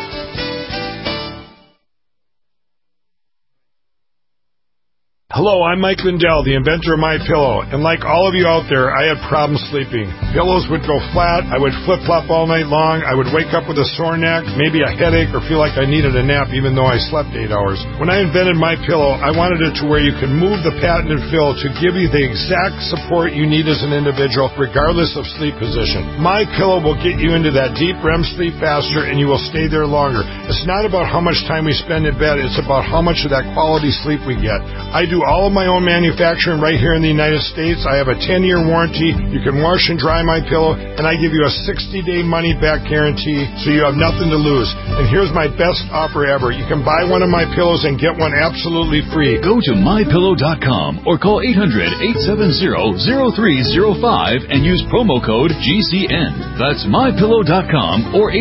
Hello, I'm Mike Lindell, the inventor of MyPillow, and like all of you out there, I had problems sleeping. Pillows would go flat, I would flip-flop all night long, I would wake up with a sore neck, maybe a headache, or feel like I needed a nap even though I slept 8 hours. When I invented MyPillow, I wanted it to where you could move the patented fill to give you the exact support you need as an individual, regardless of sleep position. MyPillow will get you into that deep REM sleep faster, and you will stay there longer. It's not about how much time we spend in bed, it's about how much of that quality sleep we get. I do all of my own manufacturing right here in the United States. I have a 10-year warranty. You can wash and dry my pillow, and I give you a 60-day money-back guarantee, so you have nothing to lose. And here's my best offer ever. You can buy one of my pillows and get one absolutely free. Go to MyPillow.com or call 800-870-0305 and use promo code GCN. That's MyPillow.com or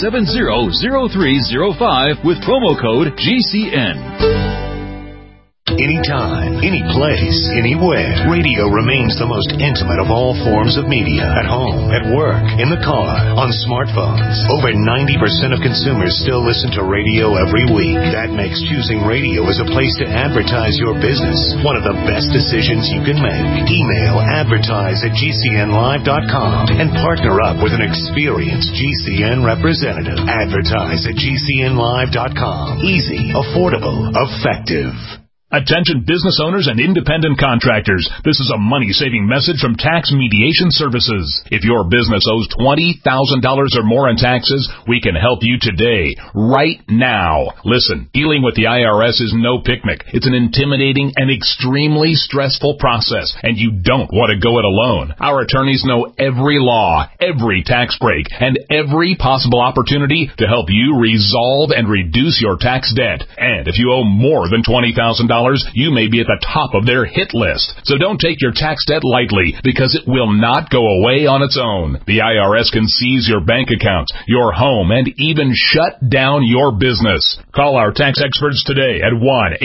800-870-0305 with promo code GCN. anytime, any place, anywhere. Radio remains the most intimate of all forms of media. At home, at work, in the car, on smartphones. Over 90% of consumers still listen to radio every week. That makes choosing radio as a place to advertise your business one of the best decisions you can make. Email advertise@gcnlive.com and partner up with an experienced GCN representative. Advertise@gcnlive.com. Easy, affordable, effective. Attention business owners and independent contractors. This is a money-saving message from Tax Mediation Services. If your business owes $20,000 or more in taxes, we can help you today, right now. Listen, dealing with the IRS is no picnic. It's an intimidating and extremely stressful process, and you don't want to go it alone. Our attorneys know every law, every tax break, and every possible opportunity to help you resolve and reduce your tax debt. And if you owe more than $20,000, you may be at the top of their hit list. So don't take your tax debt lightly, because it will not go away on its own. The IRS can seize your bank accounts, your home, and even shut down your business. Call our tax experts today at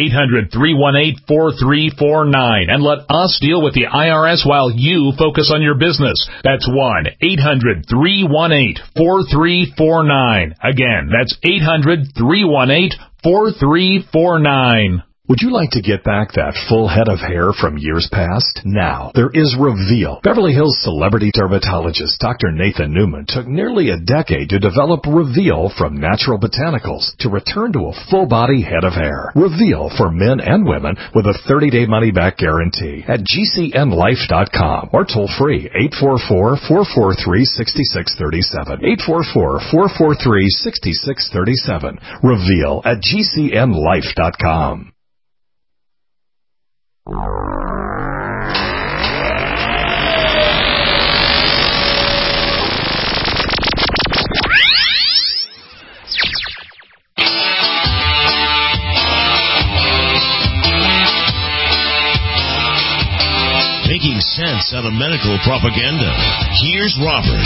1-800-318-4349 and let us deal with the IRS while you focus on your business. That's 1-800-318-4349. Again, that's 800-318-4349. Would you like to get back that full head of hair from years past? Now, there is Reveal. Beverly Hills celebrity dermatologist Dr. Nathan Newman took nearly a decade to develop Reveal from natural botanicals to return to a full-body head of hair. Reveal for men and women with a 30-day money-back guarantee at GCNlife.com or toll-free 844-443-6637. 844-443-6637. Reveal at GCNlife.com. Making sense out of medical propaganda. Here's Robert.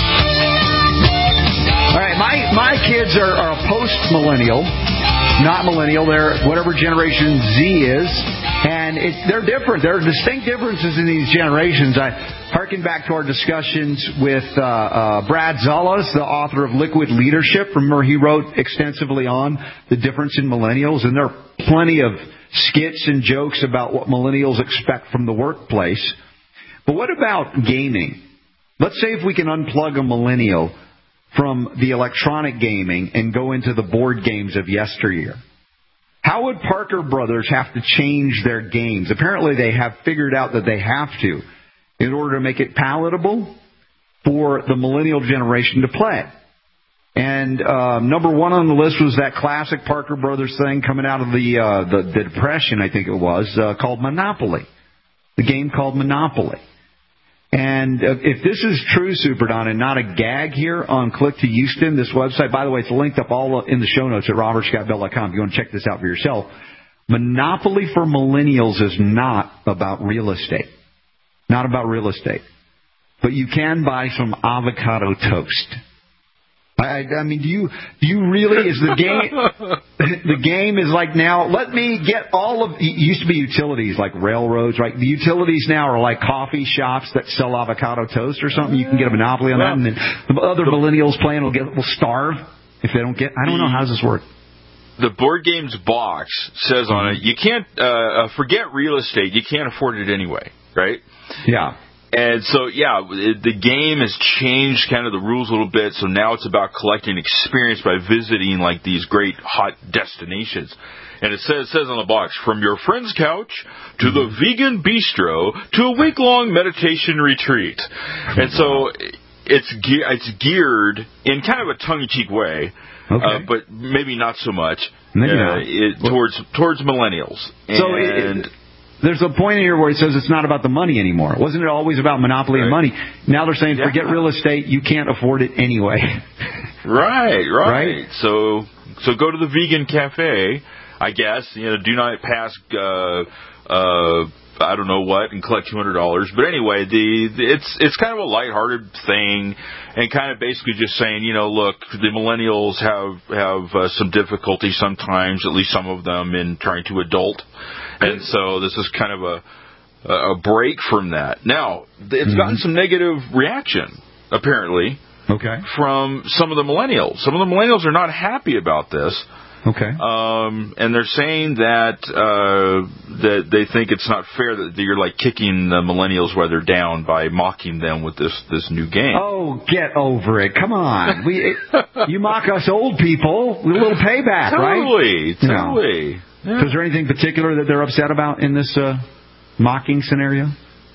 All right, my kids are a post-millennial, not millennial. They're whatever Generation Z is, and they're different. There are distinct differences in these generations. I harken back to our discussions with Brad Zullas, the author of Liquid Leadership. Remember, he wrote extensively on the difference in millennials, and there are plenty of skits and jokes about what millennials expect from the workplace. But what about gaming? Let's say if we can unplug a millennial from the electronic gaming and go into the board games of yesteryear. How would Parker Brothers have to change their games? Apparently they have figured out that they have to in order to make it palatable for the millennial generation to play. And number one on the list was that classic Parker Brothers thing coming out of the Depression, I think it was, called Monopoly. The game called Monopoly. And if this is true, Super Don, and not a gag here on Click to Houston, this website, by the way, it's linked up all in the show notes at robertscottbell.com if you want to check this out for yourself. Monopoly for millennials is not about real estate. Not about real estate. But you can buy some avocado toast. I mean, do you really, is the game, the game is like now, let me get all of, it used to be utilities like railroads, right? The utilities now are like coffee shops that sell avocado toast or something. You can get a monopoly on that, and then the other millennials playing will starve if they don't get, I don't know, how does this work? The Board Games box says on it, you can't, forget real estate, you can't afford it anyway, right? Yeah. And so, yeah, the game has changed kind of the rules a little bit, so now it's about collecting experience by visiting, like, these great hot destinations. And it says on the box, from your friend's couch to the vegan bistro to a week-long meditation retreat. And so it's geared in kind of a tongue-in-cheek way, but maybe not so much, towards millennials. And there's a point here where it says it's not about the money anymore. Wasn't it always about monopoly and money? Now they're saying, forget real estate, you can't afford it anyway. Right. So go to the vegan cafe, I guess. Do not pass I don't know what and collect $200. But anyway, it's kind of a lighthearted thing, and kind of basically just saying, look, the millennials have some difficulty sometimes, at least some of them, in trying to adult, and so this is kind of a break from that. Now, it's gotten some negative reaction, apparently, from some of the millennials. Some of the millennials are not happy about this. Okay. And they're saying that they think it's not fair that you're like kicking the millennials while they're down by mocking them with this new game. Oh, get over it! Come on, you mock us old people with a little payback, right? Totally. Yeah. So is there anything particular that they're upset about in this mocking scenario?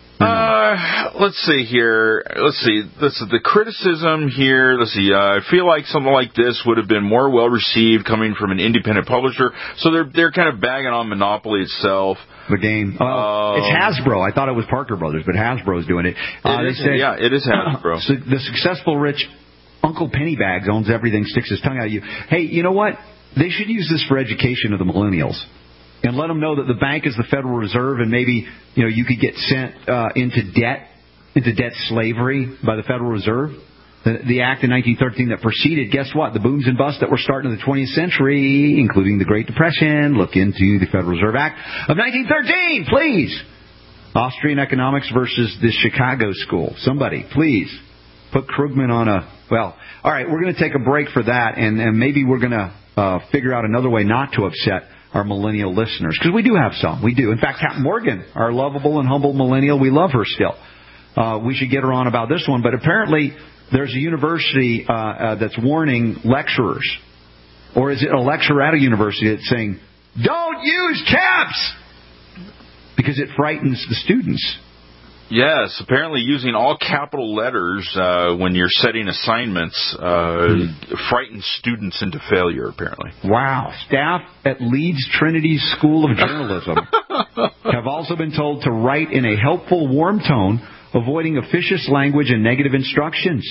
Let's see here. This is the criticism here. I feel like something like this would have been more well received coming from an independent publisher. So they're kind of bagging on Monopoly itself. The game. It's Hasbro. I thought it was Parker Brothers, but Hasbro's doing it. It is Hasbro. So the successful rich Uncle Pennybags owns everything, sticks his tongue out at you. Hey, you know what? They should use this for education of the millennials. And let them know that the bank is the Federal Reserve, and maybe you could get sent into debt slavery by the Federal Reserve. The act in 1913 that preceded, guess what? The booms and busts that were starting in the 20th century, including the Great Depression. Look into the Federal Reserve Act of 1913, please. Austrian economics versus the Chicago School. Somebody, please, put Krugman on all right, we're going to take a break for that, and maybe we're going to figure out another way not to upset our millennial listeners, because we do have some. We do. In fact, Pat Morgan, our lovable and humble millennial, we love her still. We should get her on about this one. But apparently there's a university that's warning lecturers, or is it a lecturer at a university that's saying, don't use caps, because it frightens the students. Yes, apparently using all capital letters when you're setting assignments frightens students into failure, apparently. Wow. Staff at Leeds Trinity School of Journalism have also been told to write in a helpful, warm tone, avoiding officious language and negative instructions.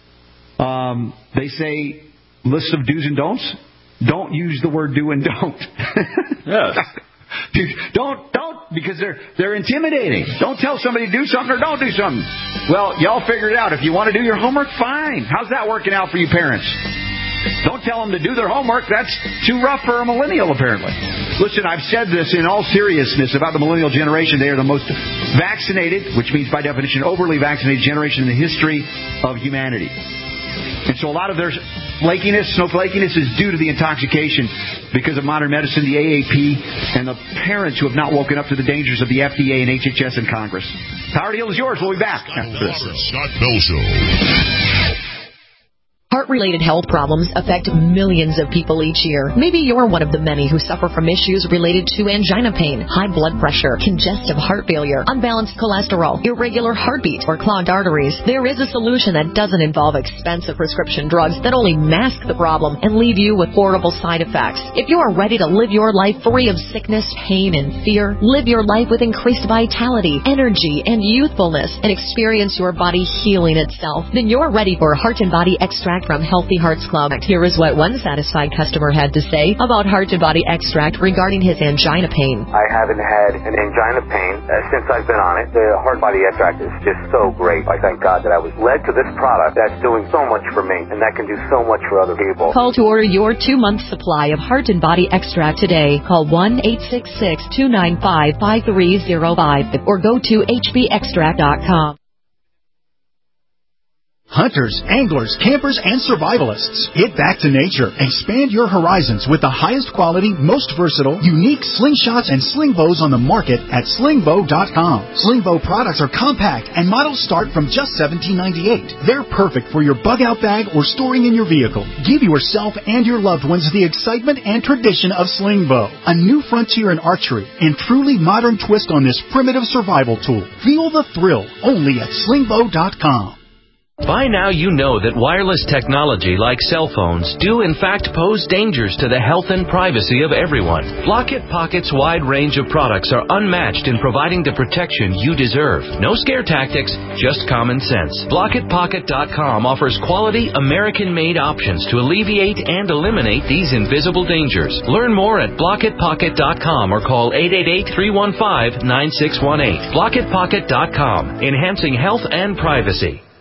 They say, lists of do's and don'ts. Don't use the word do and don't. Yes. Dude, don't, because they're intimidating. Don't tell somebody to do something or don't do something. Well, y'all figure it out. If you want to do your homework, fine. How's that working out for you parents? Don't tell them to do their homework. That's too rough for a millennial, apparently. Listen, I've said this in all seriousness about the millennial generation. They are the most vaccinated, which means by definition overly vaccinated generation in the history of humanity. And so a lot of their snowflakiness is due to the intoxication because of modern medicine, the AAP, and the parents who have not woken up to the dangers of the FDA and HHS and Congress. Howard Hill is yours. We'll be back after this. Scott Bell Show. Heart-related health problems affect millions of people each year. Maybe you're one of the many who suffer from issues related to angina pain, high blood pressure, congestive heart failure, unbalanced cholesterol, irregular heartbeat, or clogged arteries. There is a solution that doesn't involve expensive prescription drugs that only mask the problem and leave you with horrible side effects. If you are ready to live your life free of sickness, pain, and fear, live your life with increased vitality, energy, and youthfulness, and experience your body healing itself, then you're ready for Heart and Body Extract from Healthy Hearts Club. Here is what one satisfied customer had to say about Heart and Body Extract regarding his angina pain. I haven't had an angina pain since I've been on it. The Heart Body Extract is just so great. I thank God that I was led to this product that's doing so much for me and that can do so much for other people. Call to order your 2-month supply of Heart and Body Extract today. Call 1-866-295-5305 or go to hbextract.com. Hunters, anglers, campers, and survivalists. Get back to nature. Expand your horizons with the highest quality, most versatile, unique slingshots and sling bows on the market at slingbow.com. Slingbow products are compact and models start from just $17.98. They're perfect for your bug-out bag or storing in your vehicle. Give yourself and your loved ones the excitement and tradition of Slingbow, a new frontier in archery and truly modern twist on this primitive survival tool. Feel the thrill only at slingbow.com. By now you know that wireless technology like cell phones do in fact pose dangers to the health and privacy of everyone. Blockit Pocket's wide range of products are unmatched in providing the protection you deserve. No scare tactics, just common sense. BlockitPocket.com offers quality American-made options to alleviate and eliminate these invisible dangers. Learn more at BlockitPocket.com or call 888-315-9618. BlockitPocket.com, enhancing health and privacy.